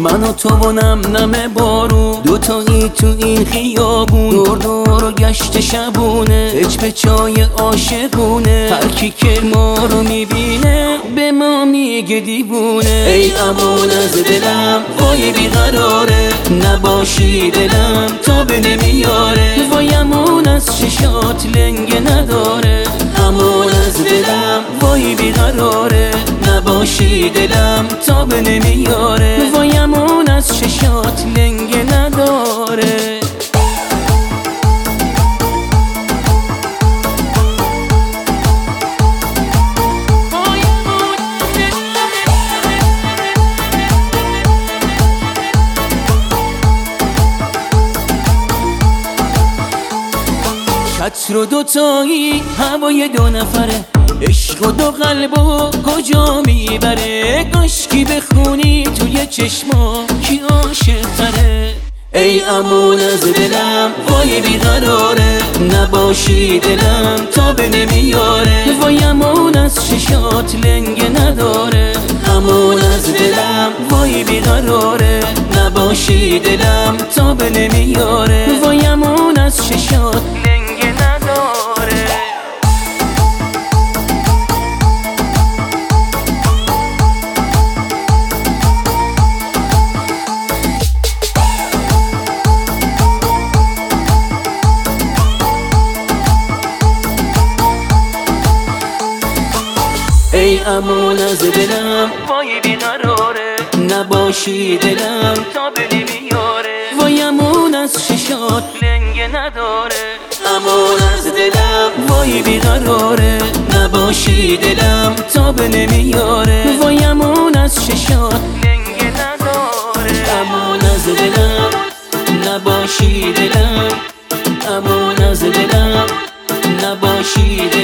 من و تو و نم بارون دوتایی تو این خیابون، دور دور و گشت شبونه، هج به چای عاشقونه. هر کی که ما رو میبینه به ما میگه دیوونه. ای امان از دلم وای بیقراره، نباشی دلم تا به نمیاره. وای امان از چشات لنگه نداره، امان از دلم وای بیقراره، نباشی دلم تا به نمیاره. وای امان از چشات لنگه نداره. چتر و دوتایی هوای دو نفره، عشق و دو قلب و کجا میبره. کاشکی بخونی توی چشما کی عاشق تره. ای امان از دلم وای بیقراره، نباشی دلم تا به نمیاره. وای امان از چشات لنگه نداره، امان از دلم وای بیقراره، نباشی دلم تا به نمیاره. وای امان از چشات لنگه نداره. ای امان از دلم وای بیقراره، نباشی دلم تا به نمیاره. وای امان از چشات لنگه نداره، امان از دلم وای بیقراره، نباشی دلم تا به نمیاره. وای امان از چشات لنگه نداره، امان از دلم نباشی دلم، امان از دلم نباشی دلم.